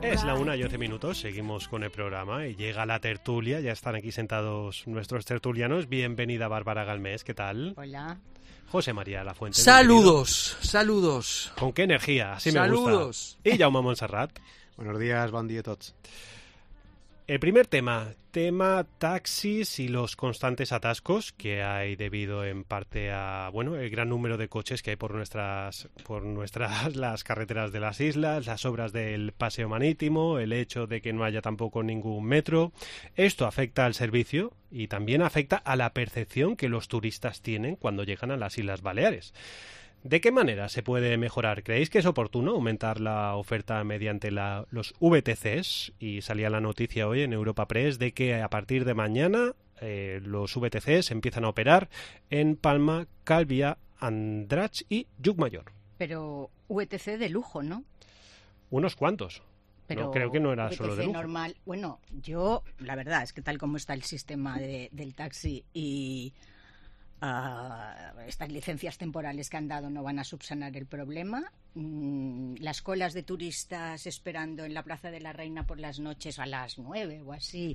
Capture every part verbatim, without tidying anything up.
Es la una y once minutos, seguimos con el programa y llega la tertulia, ya están aquí sentados nuestros tertulianos. Bienvenida Bárbara Galmés, ¿qué tal? Hola. José María Lafuente. Saludos, saludos. ¿Con qué energía? Así me saludos. gusta. Y Jaume Montserrat. Buenos días, bon dia a tots. El primer tema, tema taxis y los constantes atascos que hay debido en parte a, bueno, el gran número de coches que hay por nuestras, por nuestras las carreteras de las islas, las obras del paseo marítimo, el hecho de que no haya tampoco ningún metro. Esto afecta al servicio y también afecta a la percepción que los turistas tienen cuando llegan a las Islas Baleares. ¿De qué manera se puede mejorar? ¿Creéis que es oportuno aumentar la oferta mediante la, los V T Cs? Y salía la noticia hoy en Europa Press de que a partir de mañana eh, los V T Cs empiezan a operar en Palma, Calvià, Andratx y Llucmajor. Pero V T C de lujo, ¿no? Unos cuantos. Pero no, creo que no era V T C solo de lujo. Normal. Bueno, yo, la verdad es que tal como está el sistema de, del taxi y... Uh, estas licencias temporales que han dado no van a subsanar el problema. Mm, las colas de turistas esperando en la Plaza de la Reina por las noches a las nueve o así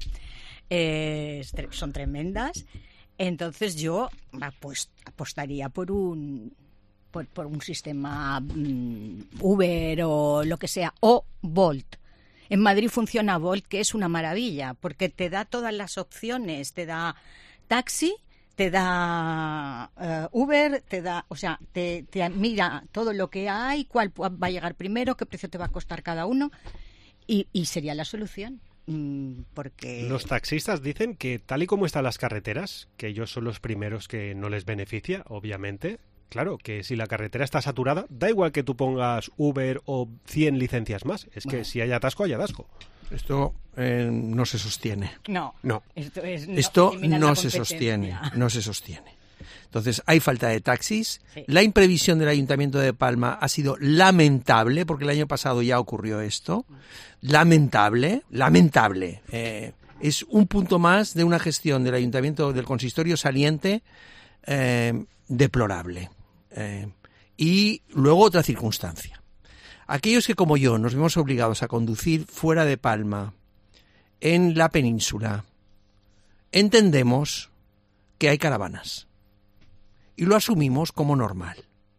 eh, son tremendas. Entonces yo pues, apostaría por un por, por un sistema mm, Uber o lo que sea, o Bolt. En Madrid funciona Bolt, que es una maravilla porque te da todas las opciones, te da taxi, te da uh, Uber, te da, o sea, te, te mira todo lo que hay, cuál va a llegar primero, qué precio te va a costar cada uno, y, y sería la solución. Mm, porque los taxistas dicen que tal y como están las carreteras, que ellos son los primeros que no les beneficia, obviamente. Claro, que si la carretera está saturada, da igual que tú pongas Uber o cien licencias más. Es que bueno, si hay atasco, hay atasco. Esto eh, no se sostiene. No, no. Esto, es, no, esto no se sostiene. No se sostiene. Entonces, hay falta de taxis. Sí. La imprevisión del Ayuntamiento de Palma ha sido lamentable, porque el año pasado ya ocurrió esto. Lamentable, lamentable. Eh, es un punto más de una gestión del Ayuntamiento, del consistorio saliente, eh, deplorable. Eh, y luego otra circunstancia. Aquellos que, como yo, nos vemos obligados a conducir fuera de Palma, en la península, entendemos que hay caravanas y lo asumimos como normal.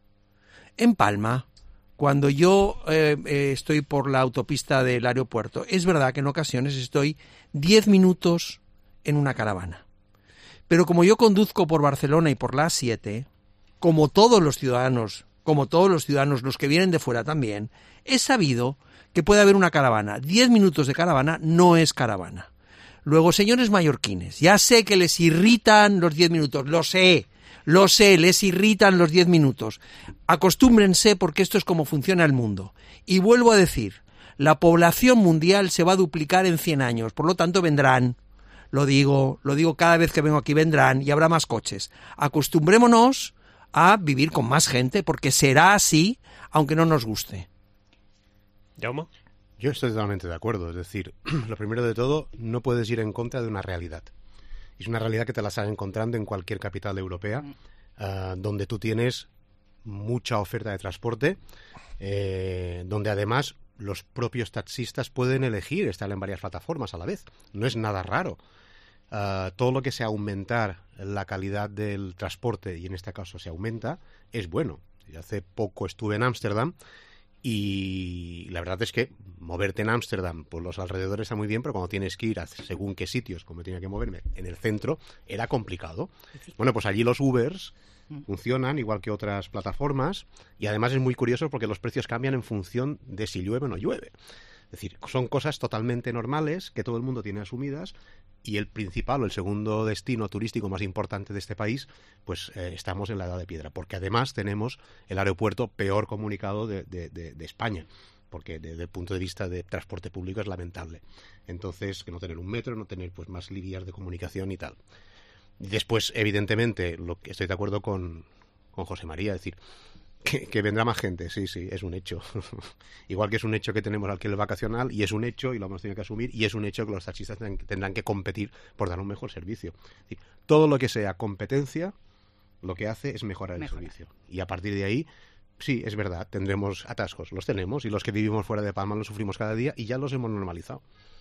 En Palma, cuando yo eh, eh, estoy por la autopista del aeropuerto, es verdad que en ocasiones estoy diez minutos en una caravana. Pero como yo conduzco por Barcelona y por la A siete, como todos los ciudadanos, como todos los ciudadanos, los que vienen de fuera también, he sabido que puede haber una caravana. Diez minutos de caravana no es caravana. Luego, señores mallorquines, ya sé que les irritan los diez minutos, lo sé, lo sé, les irritan los diez minutos. Acostúmbrense porque esto es como funciona el mundo. Y vuelvo a decir, la población mundial se va a duplicar en cien años, por lo tanto vendrán. Lo digo, lo digo cada vez que vengo aquí, vendrán y habrá más coches. Acostumbrémonos a vivir con más gente, porque será así, aunque no nos guste. ¿Jaume? Yo estoy totalmente de acuerdo. Es decir, lo primero de todo, no puedes ir en contra de una realidad. Es una realidad que te la estás encontrando en cualquier capital europea, uh, donde tú tienes mucha oferta de transporte, eh, donde además los propios taxistas pueden elegir estar en varias plataformas a la vez. No es nada raro. Uh, todo lo que sea aumentar la calidad del transporte, y en este caso se aumenta, es bueno. Hace poco estuve en Ámsterdam y la verdad es que moverte en Ámsterdam por los alrededores está muy bien, pero cuando tienes que ir a según qué sitios, como tenía que moverme en el centro, era complicado. Bueno, pues allí los Ubers funcionan igual que otras plataformas y además es muy curioso porque los precios cambian en función de si llueve o no llueve. Es decir, son cosas totalmente normales que todo el mundo tiene asumidas. Y el principal o el segundo destino turístico más importante de este país, pues eh, estamos en la Edad de Piedra, porque además tenemos el aeropuerto peor comunicado de, de, de, de España, porque desde el punto de vista de transporte público es lamentable. Entonces, que no tener un metro, no tener pues más líneas de comunicación y tal. Después, evidentemente, lo que estoy de acuerdo con, con José María, es decir, que, que vendrá más gente, sí, sí, es un hecho. Igual que es un hecho que tenemos alquiler vacacional, y es un hecho, y lo hemos tenido que asumir, y es un hecho que los taxistas tendrán, tendrán que competir por dar un mejor servicio. Es decir, todo lo que sea competencia, lo que hace es mejorar el Mejorar. servicio. Y a partir de ahí, sí, es verdad, tendremos atascos, los tenemos, y los que vivimos fuera de Palma los sufrimos cada día y ya los hemos normalizado.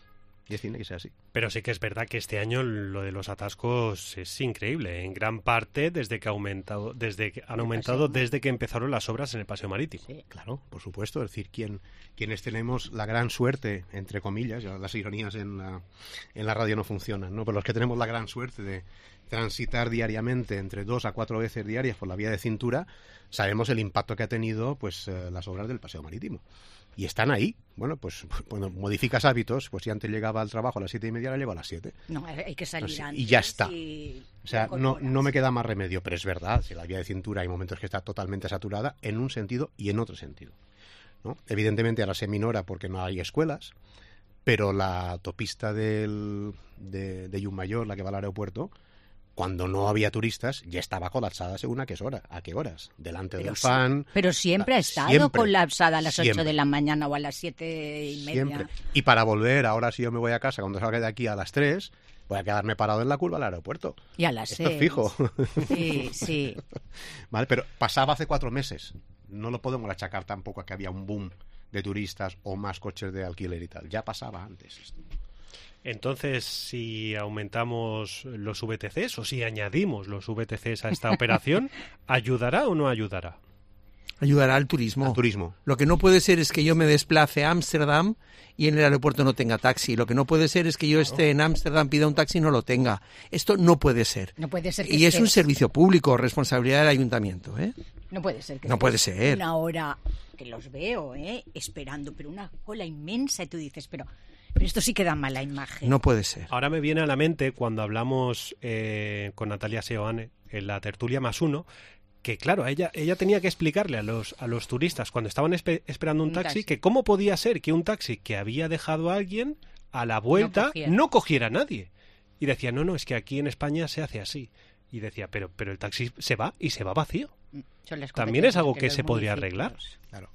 Y tiene que ser así. Pero sí que es verdad que este año lo de los atascos es increíble, en gran parte desde que ha aumentado, desde que han aumentado desde que empezaron las obras en el Paseo Marítimo. Sí, claro, por supuesto, es decir, quien, quienes tenemos la gran suerte, entre comillas, ya las ironías en la, en la radio no funcionan, ¿no? Pero los que tenemos la gran suerte de transitar diariamente entre dos a cuatro veces diarias por la vía de cintura, sabemos el impacto que ha tenido pues eh, las obras del Paseo Marítimo. Y están ahí. Bueno, pues cuando modificas hábitos, pues si antes llegaba al trabajo a las siete y media, ahora llego a las siete. No, hay que salir Entonces, antes. y ya está. Y o sea, no, no me queda más remedio, pero es verdad, si la vía de cintura hay momentos que está totalmente saturada en un sentido y en otro sentido, ¿no? Evidentemente ahora se minora porque no hay escuelas, pero la autopista del, de, de Llucmayor, la que va al aeropuerto, cuando no había turistas, ya estaba colapsada según a qué hora, a qué horas, delante pero del sí, fan. Pero siempre ha estado siempre, colapsada a las siempre. ocho de la mañana o a las siete y media. Siempre. Y para volver, ahora si yo me voy a casa, cuando salga de aquí a las tres, voy a quedarme parado en la curva al aeropuerto. Y a las Esto seis. es fijo. Sí, sí. Vale, pero pasaba hace cuatro meses. No lo podemos achacar tampoco a que había un boom de turistas o más coches de alquiler y tal. Ya pasaba antes esto. Entonces, si aumentamos los V T Cs o si añadimos los V T Cs a esta operación, ¿ayudará o no ayudará? Ayudará al turismo. Al turismo. Lo que no puede ser es que yo me desplace a Ámsterdam y en el aeropuerto no tenga taxi. Lo que no puede ser es que yo esté en Ámsterdam, pida un taxi y no lo tenga. Esto no puede ser. No puede ser que y es un estés... servicio público, responsabilidad del ayuntamiento, ¿eh? No puede ser que no puede estés ser. una hora, que los veo, ¿eh? Esperando, pero una cola inmensa y tú dices, pero... Pero esto sí que da mala imagen. No puede ser. Ahora me viene a la mente cuando hablamos eh, con Natalia Seoane en la tertulia más uno, que claro, ella ella tenía que explicarle a los a los turistas cuando estaban espe esperando un, un taxi, taxi que cómo podía ser que un taxi que había dejado a alguien a la vuelta no cogiera, no cogiera a nadie. Y decía, no, no, es que aquí en España se hace así. Y decía, pero pero el taxi se va y se va vacío. También es algo que, que se podría arreglar. Claro.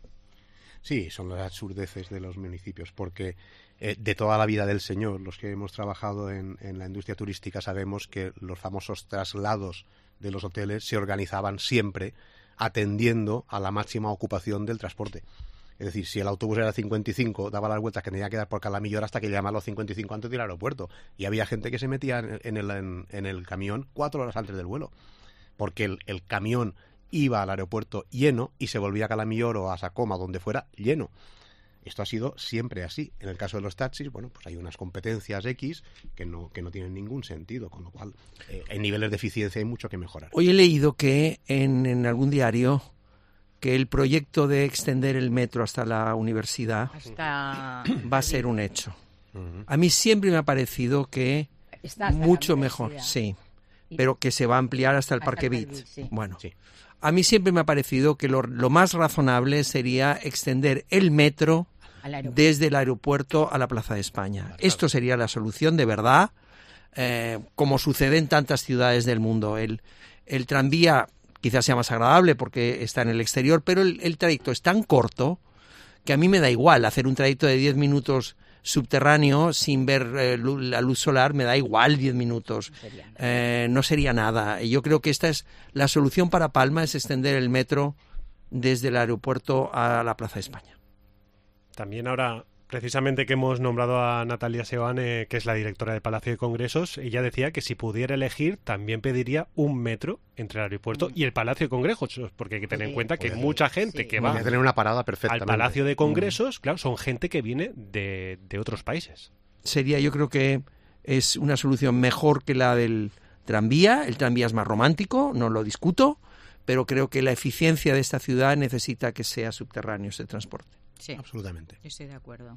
Sí, son las absurdeces de los municipios, porque eh, de toda la vida del señor, los que hemos trabajado en, en la industria turística sabemos que los famosos traslados de los hoteles se organizaban siempre atendiendo a la máxima ocupación del transporte. Es decir, si el autobús era cincuenta y cinco, daba las vueltas que tenía que dar por Calamillor hasta que llegaba a los cincuenta y cinco antes del aeropuerto. Y había gente que se metía en, en, el, en, en el camión cuatro horas antes del vuelo, porque el, el camión iba al aeropuerto lleno y se volvía a Calamillor o a Sacoma, donde fuera, lleno. Esto ha sido siempre así. En el caso de los taxis, bueno, pues hay unas competencias X que no, que no tienen ningún sentido, con lo cual eh, en niveles de eficiencia hay mucho que mejorar. Hoy he leído que en, en algún diario que el proyecto de extender el metro hasta la universidad hasta... va a ser un hecho. Uh-huh. A mí siempre me ha parecido que mucho mejor, sí, pero que se va a ampliar hasta el hasta Parque Beat. Sí. Bueno, sí. A mí siempre me ha parecido que lo, lo más razonable sería extender el metro desde el aeropuerto a la Plaza de España. Claro. Esto sería la solución de verdad, eh, como sucede en tantas ciudades del mundo. El, el tranvía quizás sea más agradable porque está en el exterior, pero el, el trayecto es tan corto que a mí me da igual hacer un trayecto de diez minutos subterráneo sin ver eh, la luz solar, me da igual diez minutos, eh, no sería nada. Y yo creo que esta es la solución para Palma, es extender el metro desde el aeropuerto a la Plaza de España. También ahora, precisamente que hemos nombrado a Natalia Seoane, que es la directora del Palacio de Congresos, ella decía que si pudiera elegir también pediría un metro entre el aeropuerto mm. y el Palacio de Congresos, porque hay que tener sí, en cuenta que pues, mucha gente sí. que va a tener una parada al Palacio de Congresos, mm. claro, son gente que viene de, de otros países. Sería, yo creo que es una solución mejor que la del tranvía. El tranvía es más romántico, no lo discuto, pero creo que la eficiencia de esta ciudad necesita que sea subterráneo ese transporte. Sí, absolutamente. Estoy de acuerdo.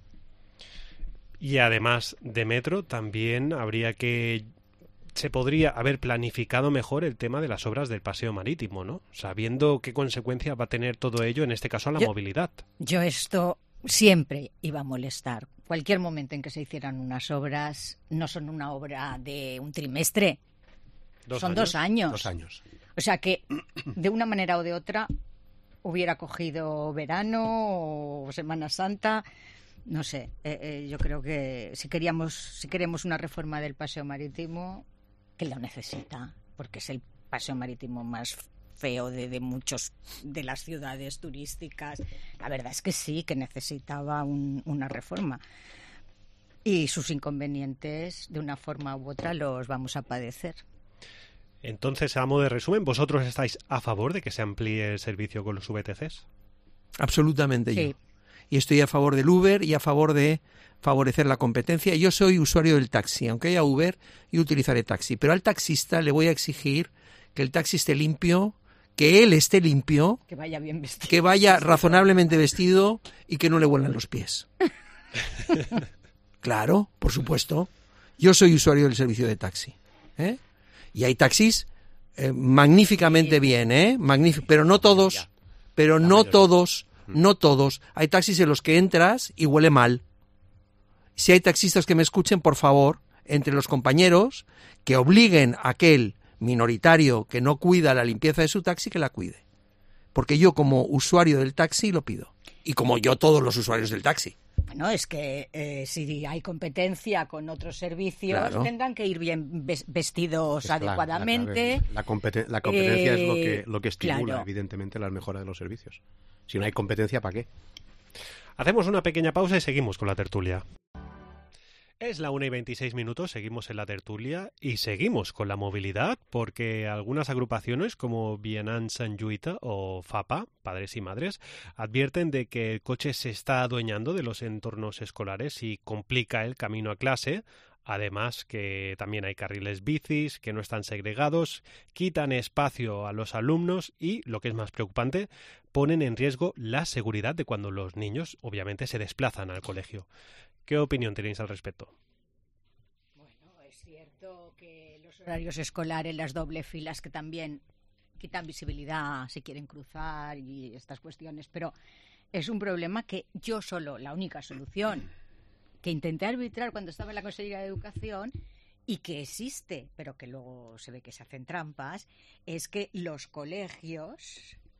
Y además de metro, también habría que... Se podría haber planificado mejor el tema de las obras del paseo marítimo, ¿no? Sabiendo qué consecuencia va a tener todo ello, en este caso, a la yo, movilidad. Yo esto siempre iba a molestar. Cualquier momento en que se hicieran unas obras, no son una obra de un trimestre, ¿Dos son años? dos años. Dos años. O sea que, de una manera o de otra, hubiera cogido verano o Semana Santa, no sé. Eh, eh, yo creo que si queríamos, si queremos una reforma del paseo marítimo, que lo necesita, porque es el paseo marítimo más feo de, de muchos de las ciudades turísticas. La verdad es que sí, que necesitaba un, una reforma. Y sus inconvenientes, de una forma u otra, los vamos a padecer. Entonces, a modo de resumen, ¿vosotros estáis a favor de que se amplíe el servicio con los V T Cs? Absolutamente Sí. yo. Y estoy a favor del Uber y a favor de favorecer la competencia. Yo soy usuario del taxi. Aunque haya Uber, yo utilizaré taxi. Pero al taxista le voy a exigir que el taxi esté limpio, que él esté limpio, Que vaya bien vestido. que vaya razonablemente vestido y que no le huelan los pies. Claro, por supuesto. Yo soy usuario del servicio de taxi. ¿eh? Y hay taxis eh, magníficamente Sí. bien, ¿eh? Magnífic- pero no todos, pero La no mayoría. todos, no todos. Hay taxis en los que entras y huele mal. Si hay taxistas que me escuchen, por favor, entre los compañeros, que obliguen a aquel minoritario que no cuida la limpieza de su taxi, que la cuide. Porque yo, como usuario del taxi, lo pido. Y como yo, todos los usuarios del taxi. Bueno, es que eh, si hay competencia con otros servicios, Claro. tendrán que ir bien ves- vestidos Es clave, la adecuadamente. clave. La, competen- la competencia es lo que, Eh, lo que estimula, claro. evidentemente, la mejora de los servicios. Si no hay competencia, ¿para qué? Hacemos una pequeña pausa y seguimos con la tertulia. Es la una y veintiséis minutos, seguimos en la tertulia y seguimos con la movilidad porque algunas agrupaciones como Bienan Sant Lluita o FAPA, Padres y Madres, advierten de que el coche se está adueñando de los entornos escolares y complica el camino a clase. Además que también hay carriles bicis que no están segregados, quitan espacio a los alumnos y, lo que es más preocupante, ponen en riesgo la seguridad de cuando los niños obviamente se desplazan al colegio. ¿Qué opinión tenéis al respecto? Bueno, es cierto que los horarios escolares, las doble filas que también quitan visibilidad si quieren cruzar y estas cuestiones, pero es un problema que yo solo, la única solución que intenté arbitrar cuando estaba en la Consejería de Educación y que existe, pero que luego se ve que se hacen trampas, es que los colegios,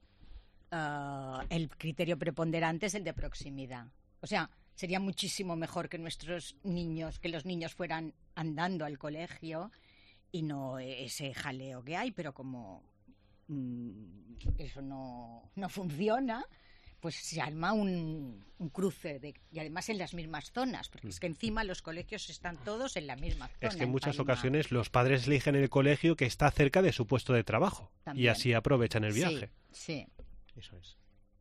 uh, el criterio preponderante es el de proximidad. O sea, sería muchísimo mejor que nuestros niños, que los niños fueran andando al colegio y no ese jaleo que hay, pero como mmm, eso no, no funciona, pues se arma un, un cruce de, y además en las mismas zonas, porque es que encima los colegios están todos en la misma zona. Es que en muchas Palma. ocasiones los padres eligen el colegio que está cerca de su puesto de trabajo También. y así aprovechan el viaje. Sí, sí. Eso es.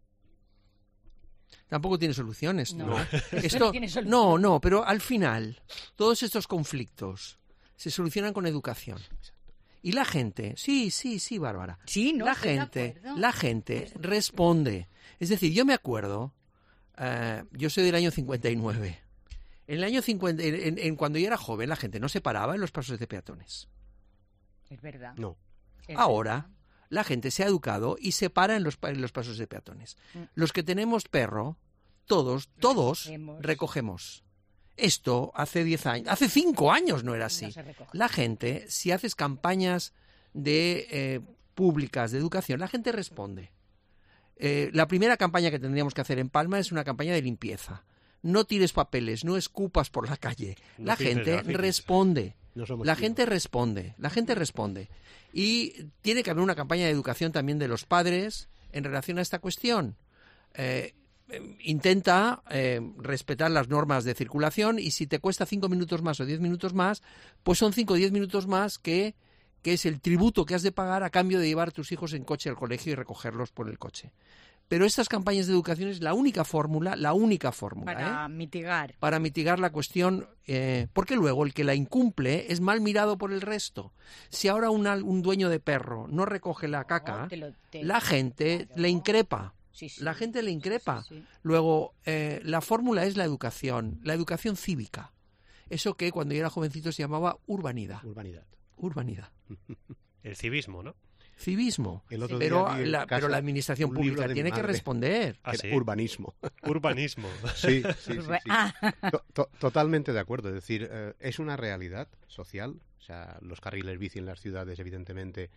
Tampoco tiene soluciones. No. ¿no? Esto Esto, no tiene solución. no, no, pero al final, todos estos conflictos se solucionan con educación. Y la gente, sí, sí, sí, Bárbara. Sí, no, la estoy de gente, acuerdo. la gente responde. Es decir, yo me acuerdo, eh, yo soy del año cincuenta y nueve. En el año cincuenta, en, en- en cuando yo era joven, la gente no se paraba en los pasos de peatones. Es verdad. No. es Ahora, verdad. la gente se ha educado y se para en los, pa- en los pasos de peatones. Mm. Los que tenemos perro, todos, todos Recogemos. recogemos. Esto hace diez años, hace cinco años no era así. No se recoge. La gente, si haces campañas de eh, públicas de educación, la gente responde. Eh, la primera campaña que tendríamos que hacer en Palma es una campaña de limpieza. No tires papeles, no escupas por la calle. No La pintes gente grafitis. responde. No somos La tíos. gente responde, la gente responde. Y tiene que haber una campaña de educación también de los padres en relación a esta cuestión. Eh, eh, intenta eh, respetar las normas de circulación y si te cuesta cinco minutos más o diez minutos más, pues son cinco o diez minutos más que, que es el tributo que has de pagar a cambio de llevar a tus hijos en coche al colegio y recogerlos por el coche. Pero estas campañas de educación es la única fórmula, la única fórmula, Para ¿eh? mitigar. para mitigar la cuestión, eh, porque luego el que la incumple es mal mirado por el resto. Si ahora una- un dueño de perro no recoge la caca, No, te lo- te- la gente claro. le increpa. Sí, sí. La gente le increpa. Sí, sí, sí. Luego, eh, la fórmula es la educación, la educación cívica. Eso que cuando yo era jovencito se llamaba urbanidad. Urbanidad. Urbanidad. El civismo, ¿no? Civismo. El otro Pero día vi en la, casa pero la administración un libro pública de mi tiene que madre. responder. Ah, Era sí. Urbanismo. Urbanismo. Sí, sí, sí, sí. Ah, To- to- totalmente de acuerdo. Es decir, eh, es una realidad social. O sea, los carriles bici en las ciudades, evidentemente,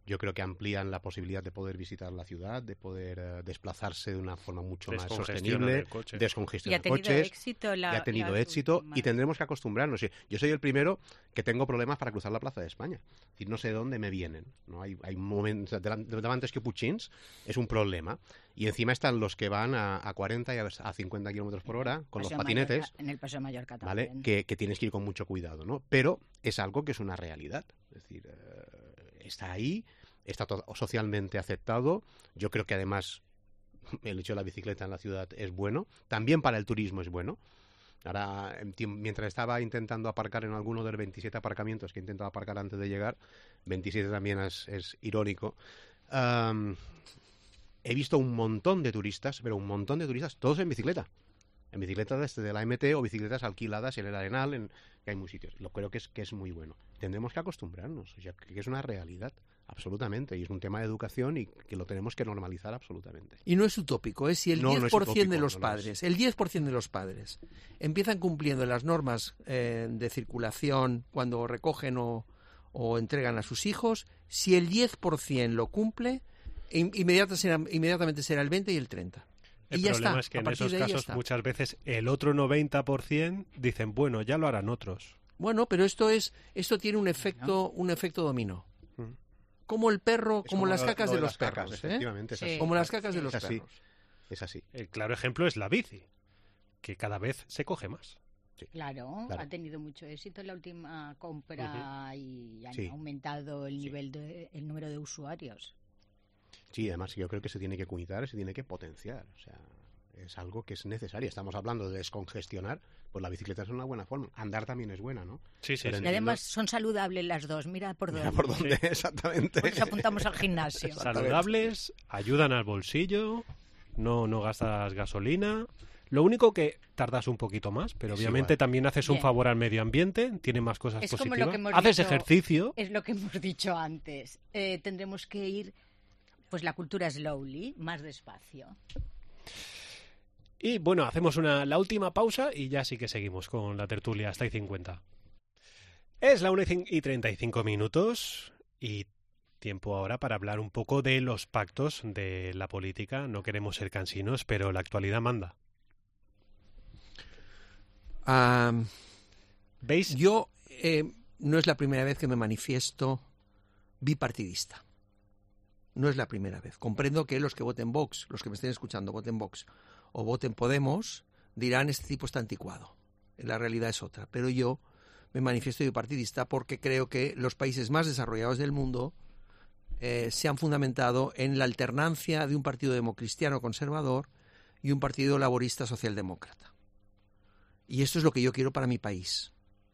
Yo creo que amplían la posibilidad de poder visitar la ciudad, de poder uh, desplazarse de una forma mucho más sostenible, descongestionar coches. Éxito la, y ha tenido éxito últimas. Y tendremos que acostumbrarnos. Yo soy el primero que tengo problemas para cruzar la Plaza de España. Es decir, no sé de dónde me vienen. ¿no? Hay, hay momentos, antes que Puchins, es un problema. Y encima están los que van a, a cuarenta y a, a cincuenta kilómetros por hora con Paseo los patinetes. Mallorca, en el Paseo Mallorca ¿vale? también. Que, que tienes que ir con mucho cuidado, ¿no? Pero es algo que es una realidad. Es decir, eh, está ahí, está todo socialmente aceptado. Yo creo que además el hecho de la bicicleta en la ciudad es bueno. También para el turismo es bueno. Ahora, mientras estaba intentando aparcar en alguno de los veintisiete aparcamientos que he intentado aparcar antes de llegar, veintisiete también es, es irónico, um, he visto un montón de turistas, pero un montón de turistas, todos en bicicleta. En bicicletas desde de la M T o bicicletas alquiladas en el Arenal, en, que hay muchos sitios. Lo creo que es, que es muy bueno. Tendremos que acostumbrarnos, o sea, que es una realidad, absolutamente, y es un tema de educación y que lo tenemos que normalizar absolutamente. Y no es utópico, ¿eh? Si el no, diez por ciento no utópico, de los no padres, el diez por ciento de los padres empiezan cumpliendo las normas eh, de circulación cuando recogen o, o entregan a sus hijos, si el diez por ciento lo cumple, inmediatamente será, inmediatamente será el veinte y el treinta. El y ya problema está. es que en esos casos muchas veces el otro noventa por ciento dicen, bueno, ya lo harán otros. Bueno, pero esto es esto tiene un efecto un efecto dominó. Como el perro, como, como las lo, cacas lo de, de los perros, cacas, ¿eh? Efectivamente, es así. Como las cacas sí, de los es así. perros. Es así. El claro ejemplo es la bici, que cada vez se coge más. Sí. Claro, claro, ha tenido mucho éxito en la última compra uh-huh. y han sí. aumentado el nivel sí. de el número de usuarios. Sí, además yo creo que se tiene que cuidar, se tiene que potenciar, o sea, es algo que es necesario. Estamos hablando de descongestionar, pues la bicicleta es una buena forma. Andar también es buena, ¿no? Sí, sí. sí. Y además son saludables las dos, mira por dónde. Mira por dónde, sí. Exactamente. Pues apuntamos al gimnasio. Saludables, ayudan al bolsillo, no, no gastas gasolina. Lo único que tardas un poquito más, pero es obviamente igual. También haces un Bien. favor al medio ambiente, tiene más cosas es positivas. Como lo que hemos haces dicho, ejercicio. Es lo que hemos dicho antes. Eh, tendremos que ir, pues la cultura slowly, más despacio. Y bueno, hacemos una, la última pausa y ya sí que seguimos con la tertulia hasta y cincuenta. Es la una y treinta y cinco minutos y tiempo ahora para hablar un poco de los pactos de la política. No queremos ser cansinos, pero la actualidad manda. Um, ¿Veis? Yo eh, no es la primera vez que me manifiesto bipartidista. No es la primera vez. Comprendo que los que voten Vox, los que me estén escuchando, voten Vox o voten Podemos, dirán este tipo está anticuado. La realidad es otra. Pero yo me manifiesto bipartidista porque creo que los países más desarrollados del mundo eh, se han fundamentado en la alternancia de un partido democristiano conservador y un partido laborista socialdemócrata. Y esto es lo que yo quiero para mi país.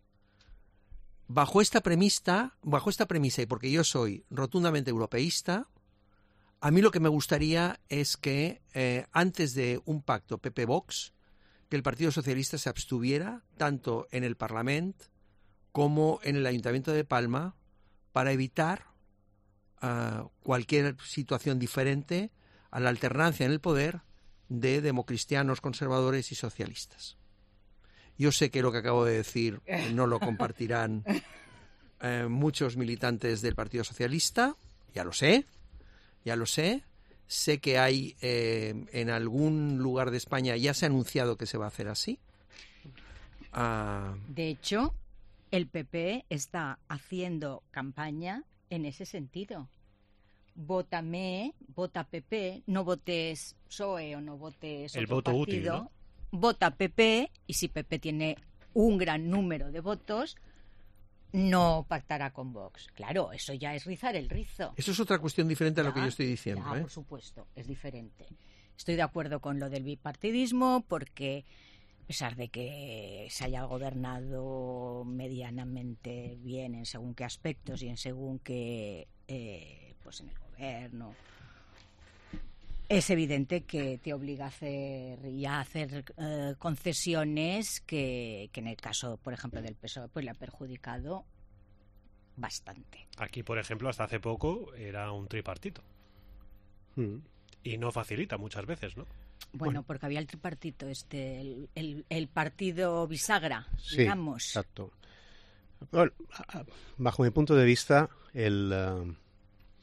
Bajo esta premisa, bajo esta premisa y porque yo soy rotundamente europeísta, a mí lo que me gustaría es que eh, antes de un pacto P P-Vox, que el Partido Socialista se abstuviera tanto en el Parlamento como en el Ayuntamiento de Palma para evitar uh, cualquier situación diferente a la alternancia en el poder de democristianos, conservadores y socialistas. Yo sé que lo que acabo de decir no lo compartirán eh, muchos militantes del Partido Socialista, ya lo sé, ya lo sé. Sé que hay eh, en algún lugar de España, ya se ha anunciado que se va a hacer así. Uh, de hecho, el P P está haciendo campaña en ese sentido. Vótame, vota P P, no votes P S O E o no votes el otro voto partido. Útil, ¿no? Vota P P y si P P tiene un gran número de votos, no pactará con Vox. Claro, eso ya es rizar el rizo. Eso es otra cuestión diferente a ya, lo que yo estoy diciendo. Ya, ¿eh? Por supuesto, es diferente. Estoy de acuerdo con lo del bipartidismo porque, a pesar de que se haya gobernado medianamente bien en según qué aspectos y en según qué, eh, pues en el gobierno, es evidente que te obliga a hacer y a hacer eh, concesiones que, que en el caso, por ejemplo, del P S O E, pues le ha perjudicado bastante. Aquí, por ejemplo, hasta hace poco era un tripartito. Mm. Y no facilita muchas veces, ¿no? Bueno, Bueno. porque había el tripartito, este, el, el, el partido bisagra, Sí, digamos. exacto. Bueno, bajo mi punto de vista, el... Uh,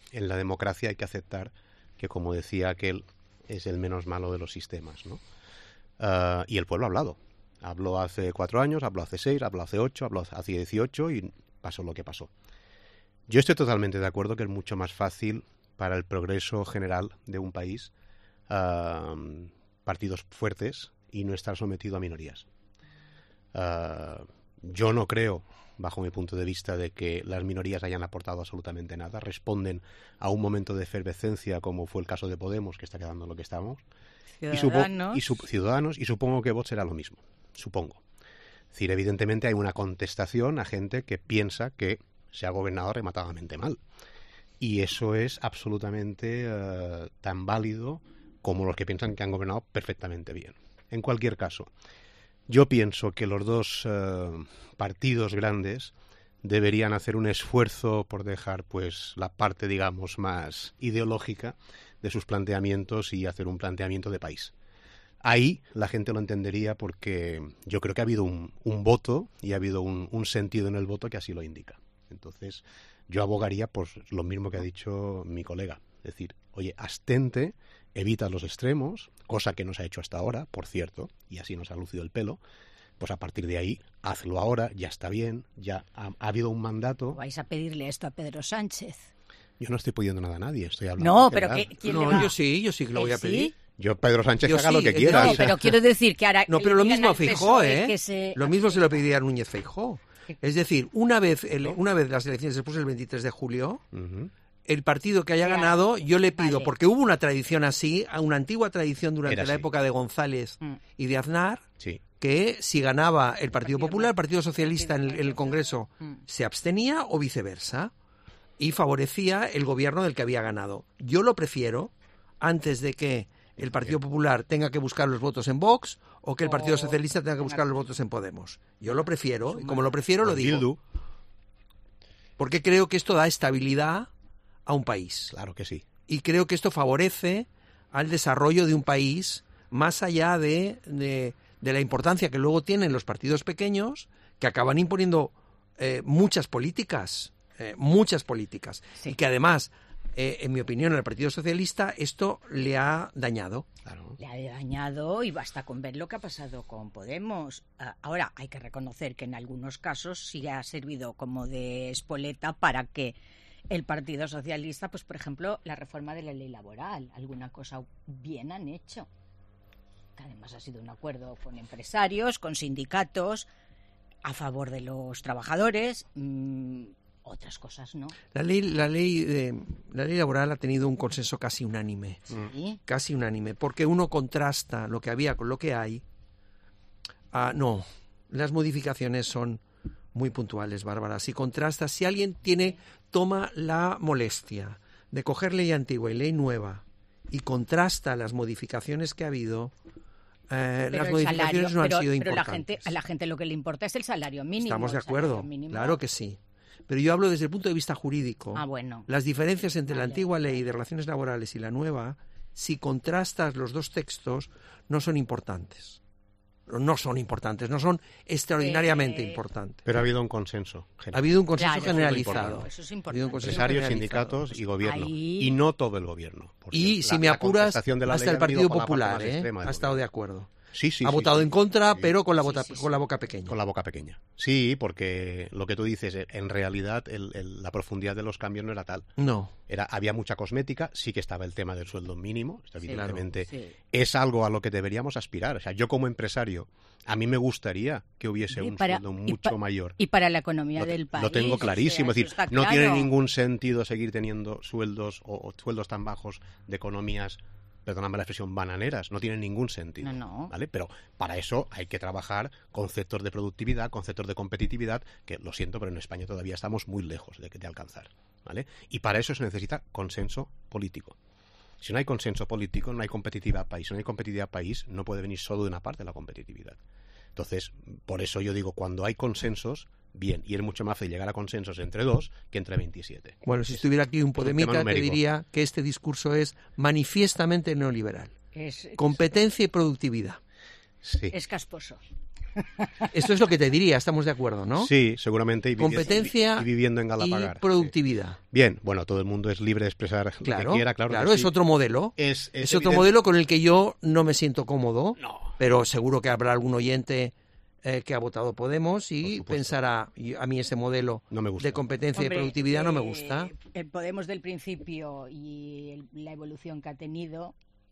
en la democracia hay que aceptar que, como decía aquel, es el menos malo de los sistemas, ¿no? Uh, y el pueblo ha hablado. Habló hace cuatro años, habló hace seis, habló hace ocho, habló hace dieciocho y pasó lo que pasó. Yo estoy totalmente de acuerdo que es mucho más fácil para el progreso general de un país uh, partidos fuertes y no estar sometido a minorías. Uh, yo no creo, bajo mi punto de vista, de que las minorías hayan aportado absolutamente nada. Responden a un momento de efervescencia, como fue el caso de Podemos, que está quedando lo que estamos. Ciudadanos. Y, supo- y su- ciudadanos, y supongo que Vox será lo mismo. Supongo. Es decir, evidentemente hay una contestación a gente que piensa que se ha gobernado rematadamente mal. Y eso es absolutamente uh, tan válido como los que piensan que han gobernado perfectamente bien. En cualquier caso, yo pienso que los dos uh, partidos grandes deberían hacer un esfuerzo por dejar pues la parte, digamos, más ideológica de sus planteamientos y hacer un planteamiento de país. Ahí la gente lo entendería porque yo creo que ha habido un, un voto y ha habido un, un sentido en el voto que así lo indica. Entonces, yo abogaría por lo mismo que ha dicho mi colega. Es decir, oye, abstente, evita los extremos, cosa que no se ha hecho hasta ahora, por cierto, y así nos ha lucido el pelo. Pues a partir de ahí, hazlo ahora, ya está bien, ya ha, ha habido un mandato. ¿Vais a pedirle esto a Pedro Sánchez? Yo no estoy pidiendo nada a nadie, estoy hablando. No, en pero general. ¿qué- ¿quién No, le va? yo sí, yo sí que lo voy a ¿Eh, sí? pedir. Yo, Pedro Sánchez, Yo haga sí, lo que yo quiera. No, o sea, pero quiero decir que ahora... No, que pero le lo digan mismo a al Feijóo, PSOE ¿eh? que se- Lo mismo se lo pediría a Núñez Feijóo. Es decir, una vez, el- una vez las elecciones después del veintitrés de julio, ujú. el partido que haya Claro. ganado, yo le pido, Vale. porque hubo una tradición así, una antigua tradición durante Era la así. época de González Mm. y de Aznar, Sí. que si ganaba el Partido Partido Popular, el Más- Partido Socialista en el, en el Congreso Mm. se abstenía o viceversa, y favorecía el gobierno del que había ganado. Yo lo prefiero antes de que el Partido Popular tenga que buscar los votos en Vox o que el Partido O Socialista tenga que buscar los votos en Podemos. Yo lo prefiero, y como lo prefiero lo Con digo, Bildu, porque creo que esto da estabilidad a un país. claro que sí. Y creo que esto favorece al desarrollo de un país más allá de, de, de la importancia que luego tienen los partidos pequeños, que acaban imponiendo eh, muchas políticas, eh, muchas políticas, Sí. y que además, eh, en mi opinión, al Partido Socialista esto le ha dañado. Claro. Le ha dañado y basta con ver lo que ha pasado con Podemos. Ah, ahora, hay que reconocer que en algunos casos sí ha servido como de espoleta para que el Partido Socialista, pues por ejemplo, la reforma de la ley laboral, alguna cosa bien han hecho. Que además ha sido un acuerdo con empresarios, con sindicatos, a favor de los trabajadores. Mmm, otras cosas no. La ley, la ley, de, la ley laboral ha tenido un consenso casi unánime. Sí. Casi unánime, porque uno contrasta lo que había con lo que hay. Ah, no, las modificaciones son muy puntuales, Bárbara. Si contrastas, si alguien tiene, toma la molestia de coger ley antigua y ley nueva y contrasta las modificaciones que ha habido, eh, Pero las el modificaciones salario- no han pero, sido pero la importantes. gente, a la gente lo que le importa es el salario mínimo. Estamos de el salario acuerdo, mínimo. claro que sí. Pero yo hablo desde el punto de vista jurídico. Ah, bueno. Las diferencias entre la Vale. antigua ley de relaciones laborales y la nueva, si contrastas los dos textos, no son importantes. No son importantes, no son extraordinariamente Eh, importantes. Pero ha habido un consenso Ha general. habido un consenso Claro, eso es generalizado. importante, eso es Ha habido un importante. consenso Empresarios, generalizado. sindicatos y gobierno. Ahí- Y no todo el gobierno. porque Y la- si me la apuras, contestación de la hasta ley el ha venido Partido por la parte Popular más ¿eh? extrema del ha estado de gobierno. acuerdo. Sí, sí, ha sí, votado sí. en contra, Sí. pero con la, Sí, bota- sí, sí. con la boca pequeña. Con la boca pequeña. Sí, porque lo que tú dices, eh, en realidad el- el- la profundidad de los cambios no era tal. No. Era, había mucha cosmética, sí que estaba el tema del sueldo mínimo, esto Sí, evidentemente sí. es algo a lo que deberíamos aspirar. O sea, yo como empresario, a mí me gustaría que hubiese Sí, un para- sueldo y mucho pa- mayor. Y para la economía Lo, te- del país. lo tengo o clarísimo, sea, es eso decir, está no tiene claro. ningún sentido seguir teniendo sueldos o, o sueldos tan bajos de economías, perdóname la expresión, bananeras, no tiene ningún sentido. No, no. ¿Vale? Pero para eso hay que trabajar conceptos de productividad, conceptos de competitividad, que lo siento, pero en España todavía estamos muy lejos de, de alcanzar. ¿Vale? Y para eso se necesita consenso político. Si no hay consenso político, no hay competitividad país. Si no hay competitividad país, no puede venir solo de una parte la competitividad. Entonces, por eso yo digo, cuando hay consensos, bien, y es mucho más fácil llegar a consensos entre dos que entre veintisiete. Bueno, si estuviera aquí un tema podemica, te numérico. diría que este discurso es manifiestamente neoliberal. Es, Competencia y productividad. Sí. es casposo. Esto es lo que te diría, estamos de acuerdo, ¿no? Sí, seguramente. Y competencia y viviendo en Galapagar. Y productividad. Sí. Bien, bueno, todo el mundo es libre de expresar claro, lo que quiera, claro. Claro, que es sí. otro modelo. Es, es, es otro modelo con el que yo no me siento cómodo, no. pero seguro que habrá algún oyente eh, que ha votado Podemos y pensará, a mí ese modelo no me gusta. de competencia Hombre, y productividad eh, no me gusta. El Podemos del principio y el, la evolución que ha tenido...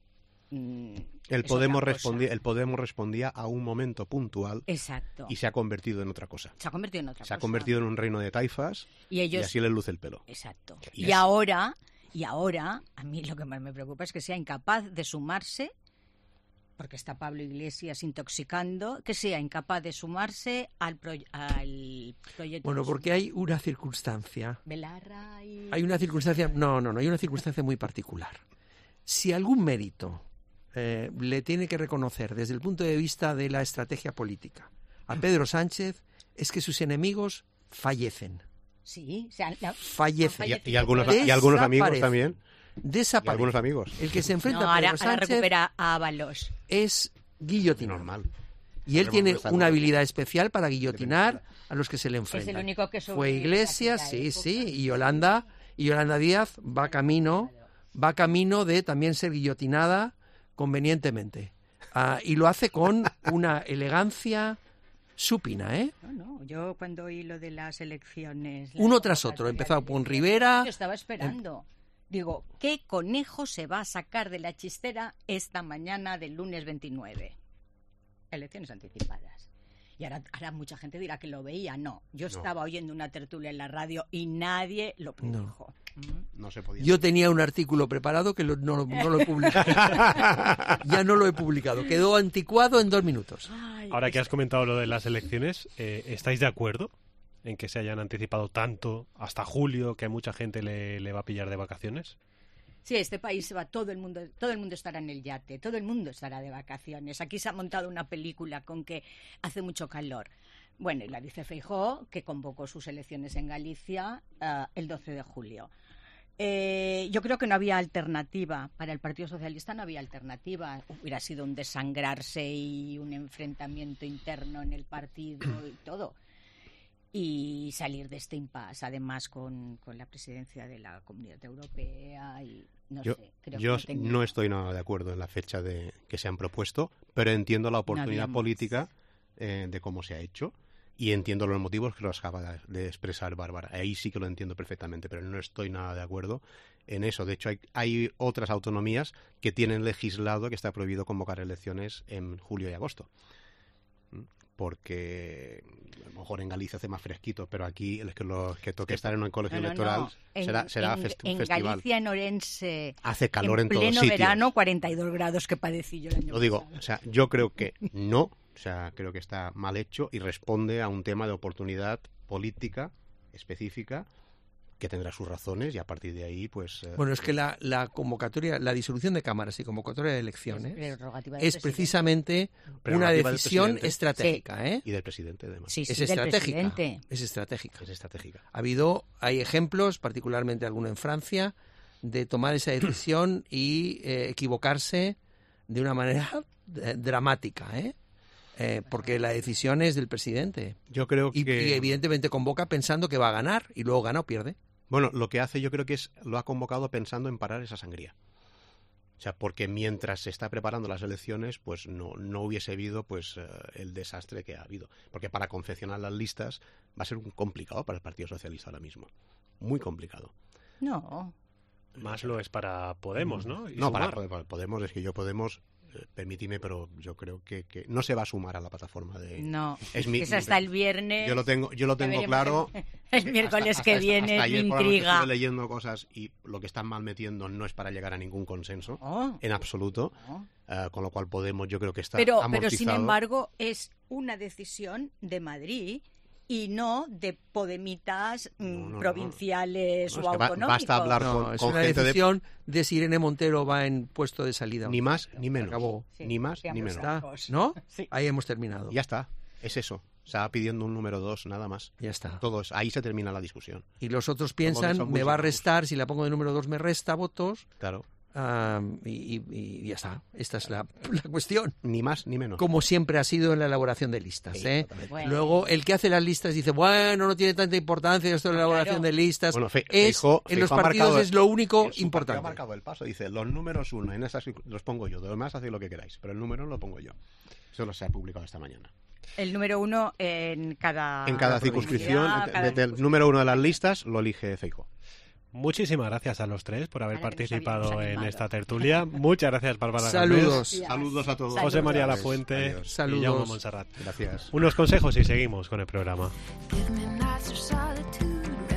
El Podemos, respondía, el Podemos respondía a un momento puntual. Exacto. Y se ha convertido en otra cosa. Se ha convertido en otra se cosa. Se ha convertido en un reino de taifas y, ellos... y así les luce el pelo. Exacto. Y, y ahora, y ahora, a mí lo que más me preocupa es que sea incapaz de sumarse, porque está Pablo Iglesias intoxicando, que sea incapaz de sumarse al, pro, al proyecto. Bueno, porque hay una circunstancia. Belarra y... Hay una circunstancia, no, no, no, hay una circunstancia muy particular. Si algún mérito Eh, le tiene que reconocer desde el punto de vista de la estrategia política a Pedro Sánchez es que sus enemigos fallecen. Sí, o sea, la, fallecen. Y, y, algunos, y algunos amigos también. Desaparecen. Y algunos amigos. El que se enfrenta no, a Pedro ahora, Sánchez ahora recupera a Ábalos. Es guillotinado. Normal. Y él tiene una habilidad especial para guillotinar a los que se le enfrentan. Es el único que Fue Iglesias, sí, sí, y Yolanda, y Yolanda Díaz va camino, va camino de también ser guillotinada convenientemente. Uh, y lo hace con una elegancia súpina, ¿eh? No, no, yo cuando oí lo de las elecciones... Uno tras otro, empezado con Rivera... Yo estaba esperando. Eh... Digo, ¿qué conejo se va a sacar de la chistera esta mañana del lunes veintinueve? Elecciones anticipadas. Y ahora, ahora mucha gente dirá que lo veía. No, yo no. estaba oyendo una tertulia en la radio y nadie lo predijo. No. No se podía. Yo tenía un artículo preparado que lo, no, no lo he publicado. Ya no lo he publicado. Quedó anticuado en dos minutos. Ay, Ahora que has comentado lo de las elecciones, eh, ¿estáis de acuerdo en que se hayan anticipado tanto hasta julio que a mucha gente le, le va a pillar de vacaciones? Sí, este país se va, todo el mundo, todo el mundo estará en el yate, todo el mundo estará de vacaciones. Aquí se ha montado una película con que hace mucho calor. Bueno, y la dice Feijóo, que convocó sus elecciones en Galicia uh, el doce de julio. Eh, yo creo que no había alternativa. Para el Partido Socialista no había alternativa. Hubiera sido un desangrarse y un enfrentamiento interno en el partido y todo. Y salir de este impasse, además con, con la presidencia de la Comunidad Europea y no yo, sé. Creo yo que no, tenía... no estoy nada de acuerdo en la fecha de que se han propuesto, pero entiendo la oportunidad no política eh, de cómo se ha hecho. Y entiendo los motivos que los acaba de expresar Bárbara. Ahí sí que lo entiendo perfectamente, pero no estoy nada de acuerdo en eso. De hecho, hay, hay otras autonomías que tienen legislado que está prohibido convocar elecciones en julio y agosto. Porque a lo mejor en Galicia hace más fresquito, pero aquí el que, lo, que toque estar en un colegio no, no, electoral no. será, en, será en, fest, en festival. En Galicia, en Orense, hace calor en, en todos pleno sitios. verano, cuarenta y dos grados que padecí yo el año Lo digo, pasado. O sea, yo creo que no. O sea, creo que está mal hecho y responde a un tema de oportunidad política específica que tendrá sus razones y a partir de ahí, pues... Eh, bueno, es que la, la convocatoria, la disolución de cámaras y convocatoria de elecciones es, es precisamente una decisión estratégica, sí. ¿eh? Y del presidente, además. Sí, sí, es estratégica. Es estratégica. Es estratégica. Ha habido, hay ejemplos, particularmente alguno en Francia, de tomar esa decisión y eh, equivocarse de una manera eh, dramática, ¿eh? Eh, porque la decisión es del presidente. Yo creo que... Y, y evidentemente convoca pensando que va a ganar y luego gana o pierde. Bueno, lo que hace yo creo que es, lo ha convocado pensando en parar esa sangría. O sea, porque mientras se está preparando las elecciones, pues no, no hubiese habido pues uh, el desastre que ha habido. Porque para confeccionar las listas va a ser un complicado para el Partido Socialista ahora mismo. Muy complicado. No. Más lo es para Podemos, ¿no? Y no, para, para Podemos, es que yo Podemos... Permíteme, pero yo creo que, que no se va a sumar a la plataforma de... No, es mi, es hasta el viernes. Yo lo tengo, yo lo tengo claro. El miércoles hasta, que hasta, viene, hasta ayer, intriga. Estuve leyendo cosas y lo que están mal metiendo no es para llegar a ningún consenso, oh. en absoluto. Oh. Uh, con lo cual Podemos, yo creo que está pero, amortizado. Pero, sin embargo, es una decisión de Madrid... y no de podemitas mmm, no, no, provinciales no. No, o es que autonómicos. Basta hablar con, no, es con una gente decisión de... de si Irene Montero va en puesto de salida. Ni más ni menos. Acabó. Sí, ni más ni menos. Está, ¿no? Sí. Ahí hemos terminado. Ya está. Es eso. Se va pidiendo un número dos, nada más. Ya está. Todo es, ahí se termina la discusión. Y los otros piensan, me va a restar, si la pongo de número dos me resta votos. Claro. Uh, y, y, y ya está. Esta es la, la cuestión. Ni más ni menos. Como siempre ha sido en la elaboración de listas. Sí, ¿eh? bueno. Luego, el que hace las listas dice, bueno, no tiene tanta importancia esto de la elaboración claro. de listas. Bueno, Fe, es, Feijóo, en los Feijóo partidos marcado, es lo único su importante. Ha marcado el paso, dice, los números uno, en esas los pongo yo, de lo demás hacéis lo que queráis, pero el número lo pongo yo. Eso se ha publicado esta mañana. El número uno en cada... En cada circunscripción, cada desde el circunscripción. número uno de las listas lo elige Feijóo. Muchísimas gracias a los tres por haber Vale, que nos participado habíamos en animado. esta tertulia. Muchas gracias, Bárbara Saludos. Galvez, Saludos a todos. José María Saludos. Lafuente Adiós. y Saludos. Jaume Montserrat. Gracias. Unos consejos y seguimos con el programa. Give me nights of solitude.